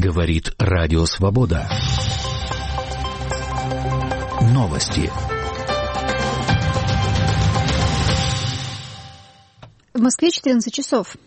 Говорит Радио Свобода. Новости. В Москве 14 часов.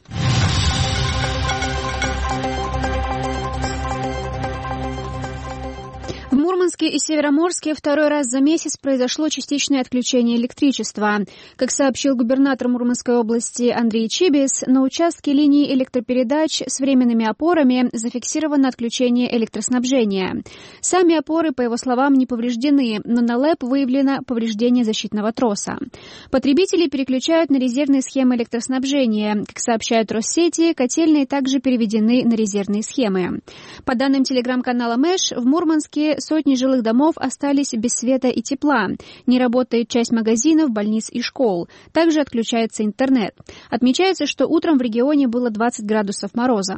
В Мурманске и Североморске второй раз за месяц произошло частичное отключение электричества. Как сообщил губернатор Мурманской области Андрей Чибис, на участке линии электропередач с временными опорами зафиксировано отключение электроснабжения. Сами опоры, по его словам, не повреждены, но на ЛЭП выявлено повреждение защитного троса. Потребители переключают на резервные схемы электроснабжения. Как сообщают Россети, котельные также переведены на резервные схемы. По данным телеграм-канала Мэш, в Мурманске сотни жилых домов остались без света и тепла. Не работает часть магазинов, больниц и школ. Также отключается интернет. Отмечается, что утром в регионе было 20 градусов мороза.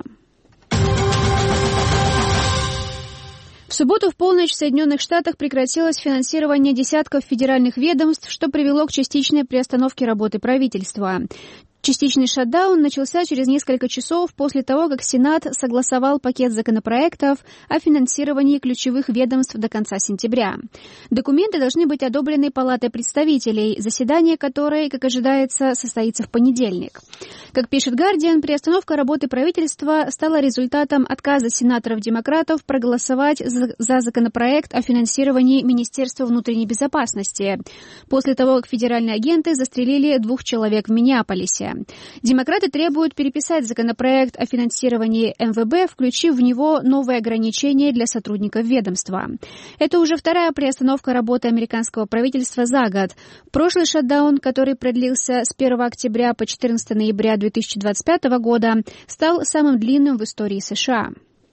В субботу в полночь в Соединенных Штатах прекратилось финансирование десятков федеральных ведомств, что привело к частичной приостановке работы правительства. Частичный шатдаун начался через несколько часов после того, как Сенат согласовал пакет законопроектов о финансировании ключевых ведомств до конца сентября. Документы должны быть одобрены Палатой представителей, заседание которой, как ожидается, состоится в понедельник. Как пишет «Гардиан», приостановка работы правительства стала результатом отказа сенаторов-демократов проголосовать за законопроект о финансировании Министерства внутренней безопасности после того, как федеральные агенты застрелили 2 человек в Миннеаполисе. Демократы требуют переписать законопроект о финансировании МВБ, включив в него новые ограничения для сотрудников ведомства. Это уже вторая приостановка работы американского правительства за год. Прошлый шатдаун, который продлился с 1 октября по 14 ноября 2025 года, стал самым длинным в истории США.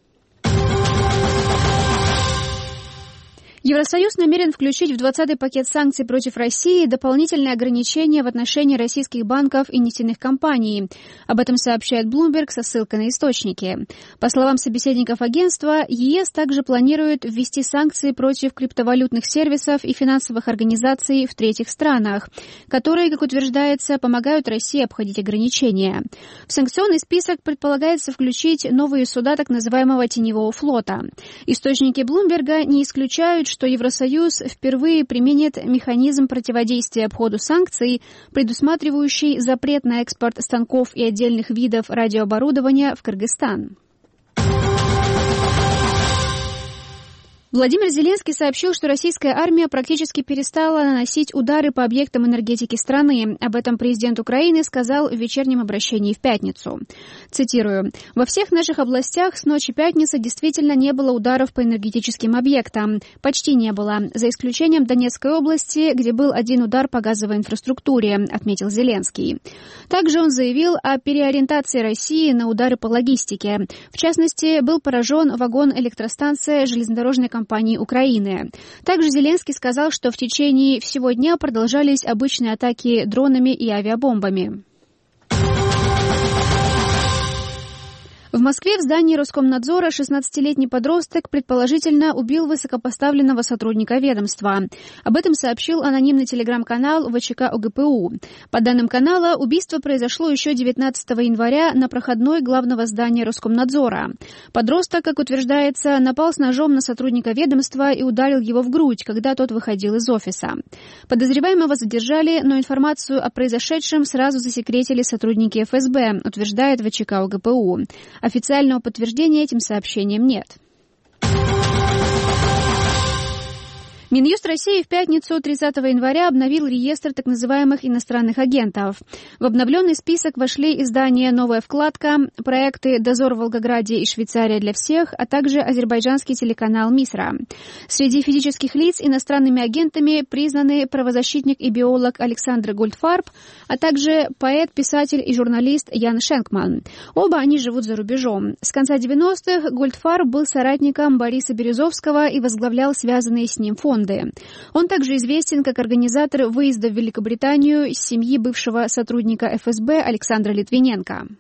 Евросоюз намерен включить в 20-й пакет санкций против России дополнительные ограничения в отношении российских банков и нефтяных компаний. Об этом сообщает Bloomberg со ссылкой на источники. По словам собеседников агентства, ЕС также планирует ввести санкции против криптовалютных сервисов и финансовых организаций в третьих странах, которые, как утверждается, помогают России обходить ограничения. В санкционный список предполагается включить новые суда так называемого теневого флота. Источники Bloomberg не исключают, что Евросоюз впервые применит механизм противодействия обходу санкций, предусматривающий запрет на экспорт станков и отдельных видов радиооборудования в Кыргызстан. Владимир Зеленский сообщил, что российская армия практически перестала наносить удары по объектам энергетики страны. Об этом президент Украины сказал в вечернем обращении в пятницу. Цитирую. «Во всех наших областях с ночи пятницы действительно не было ударов по энергетическим объектам. Почти не было. За исключением Донецкой области, где был один удар по газовой инфраструктуре», отметил Зеленский. Также он заявил о переориентации России на удары по логистике. В частности, был поражен вагон электростанции железнодорожной компании Украины. Также Зеленский сказал, что в течение всего дня продолжались обычные атаки дронами и авиабомбами. В Москве в здании Роскомнадзора 16-летний подросток предположительно убил высокопоставленного сотрудника ведомства. Об этом сообщил анонимный телеграм-канал ВЧК ОГПУ. По данным канала, убийство произошло еще 19 января на проходной главного здания Роскомнадзора. Подросток, как утверждается, напал с ножом на сотрудника ведомства и ударил его в грудь, когда тот выходил из офиса. Подозреваемого задержали, но информацию о произошедшем сразу засекретили сотрудники ФСБ, утверждает ВЧК ОГПУ. Официального подтверждения этим сообщениям нет. Минюст России в пятницу 30 января обновил реестр так называемых иностранных агентов. В обновленный список вошли издания «Новая вкладка», проекты «Дозор в Волгограде» и «Швейцария для всех», а также азербайджанский телеканал «Мисра». Среди физических лиц иностранными агентами признаны правозащитник и биолог Александр Гольдфарб, а также поэт, писатель и журналист Ян Шенкман. Оба они живут за рубежом. С конца 90-х Гольдфарб был соратником Бориса Березовского и возглавлял связанные с ним фонды. Он также известен как организатор выезда в Великобританию семьи бывшего сотрудника ФСБ Александра Литвиненко.